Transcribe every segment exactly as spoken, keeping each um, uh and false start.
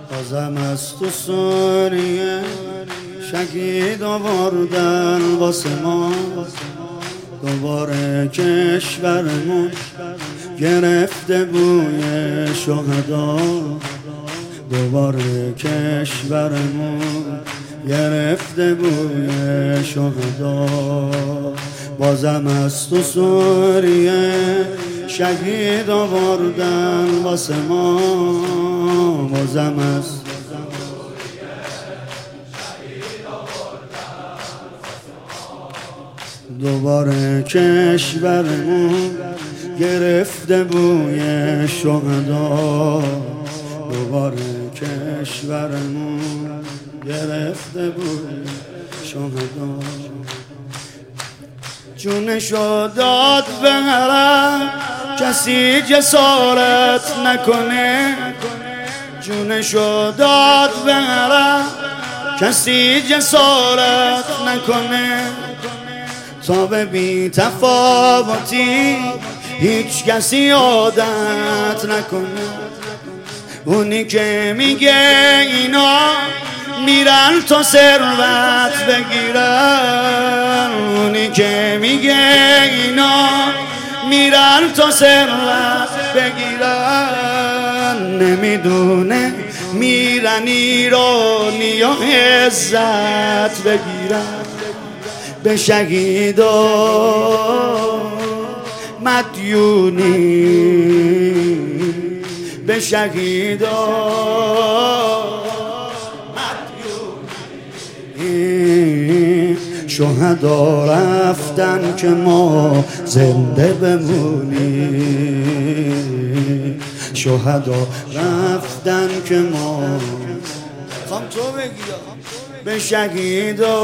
بازم از تو سوریه شهید آوردن واسه ما، دوباره کشورمون گرفته بوی شهدا، دوباره کشورمون گرفته بوی شهدا. بازم از تو سوریه شهید آوردن واسه ما، بازم از دوباره کشورمون گرفته بوی شهدا، دوباره کشورمون گرفته بوی شهدا. جونشو داد به حرم کسی جسارت نکنه، جونشو داد به حرم کسی جسارت نکنه، تا به بی تفاوتی هیچ کسی عادت نکنه. اونی که میگه اینا میرن تا ثروت بگیرن، اونی که میگه اینا میرن تا ثروت بگیرن، نمیدونه میرن ایرانی و عزت بگیرن. به شهیدا مدیونی، به شهیدا مدیونی، شهدا رفتن که ما زنده بمونیم، شهدا رفتن که ما خواهم تو بگی به شهیدا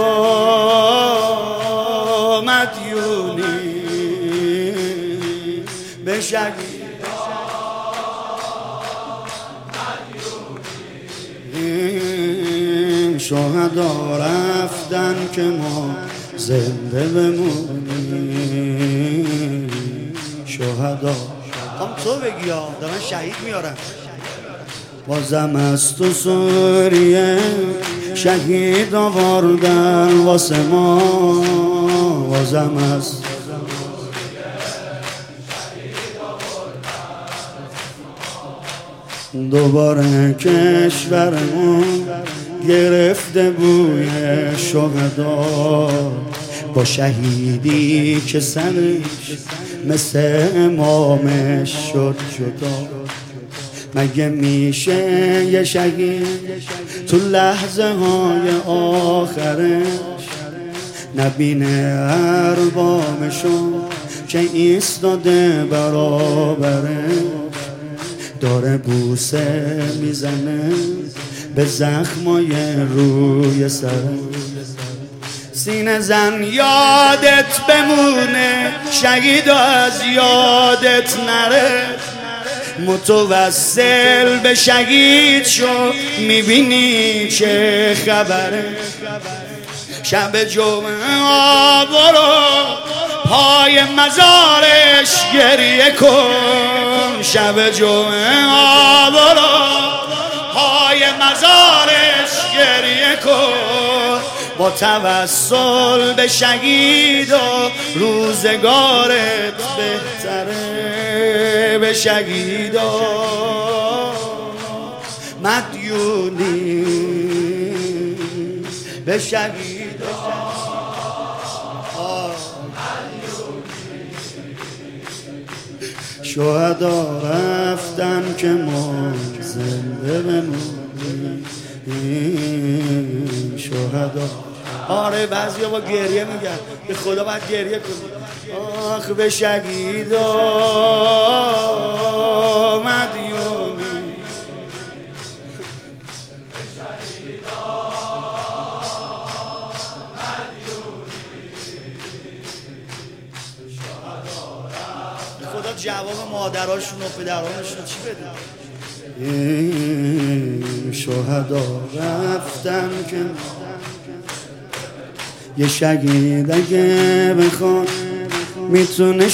مدیونی، به شهیدا مدیونی، شهدا رفتن که ما زنده بمونیم، شهدا. هم تو بگی ها دارن شهید میارن. بازم از تو سوریه شهید آوردن واسه ما، بازم از دوباره کشورمون گرفته بوی شهدا، با شهیدی که سرش مثل امامش شد جدا. مگه میشه یه شهید تو لحظه های آخرش نبینه اربامشو که ایستاده برابرش، داره بوسه میزنه به زخمای روی سرش. سینه زن یادت بمونه شهید از یادت نره، متوسل به شهید شو میبینی چه خبره. شب جمعه برو پای مزارش گریه کن، شب جمعه برو پای مزارش گریه کن، با توسل به شهید و روزگارت بهتره. به شهیدا مدیونی، به شهیدا شهدا رفتن که ما زنده بمونیم، شهدا. آره بعضیا با گریه میگن به خدا باید گریه کنی. آخ به شهیدا مدیونی، خدا جواب مادراشون و پدرانشون چی بده؟ شهدا رفتن که یه شهید اگه بخواد میتونه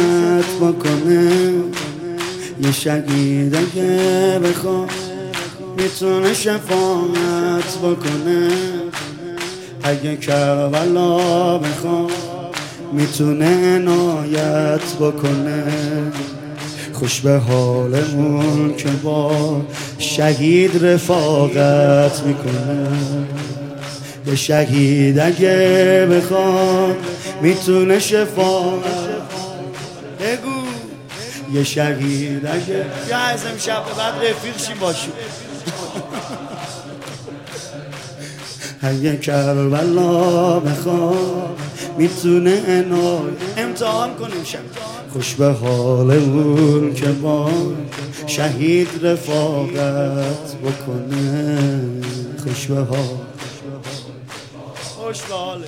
شفاعت بکنه، یه شهید اگه بخواد میتونه شفاعت بکنه، اگه کربلا بخواد میتونه عنایت بکنه. خوش به حال اون که با شهید رفاقت میکنه. یه شهید اگه بخواد میتونه شفاعت بگو. یه شهید اگه یا از امشب به بعد رفیق شی باشو. اگه کربلا بخواد میتونه عنایت امتحان کنیم شب. خوش به حال اون که با شهید رفاقت بکنه. خوش به حال، خوش به حالش.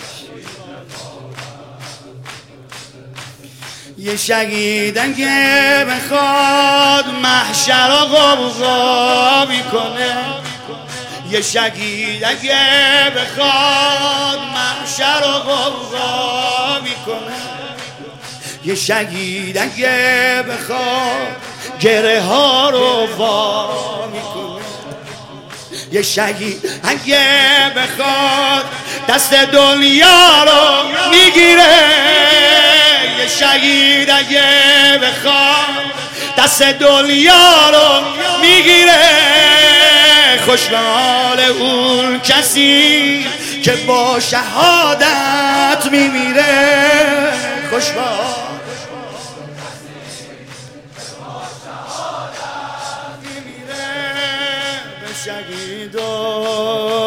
یه شهید اگه بخواد محشر و غوغا میکنه. یه شهید اگه بخواد محشر و غوغا میکنه. یه شهید اگه بخواد گره ها رو وا میکنه. یه شهید اگه بخواد دست دنیا رو میگیره. یه شهید اگه بخواد دست دنیا رو میگیره. خوش به حال اون کسی که با شهادت میمیره. خوش به حال میمیره. به شهیدا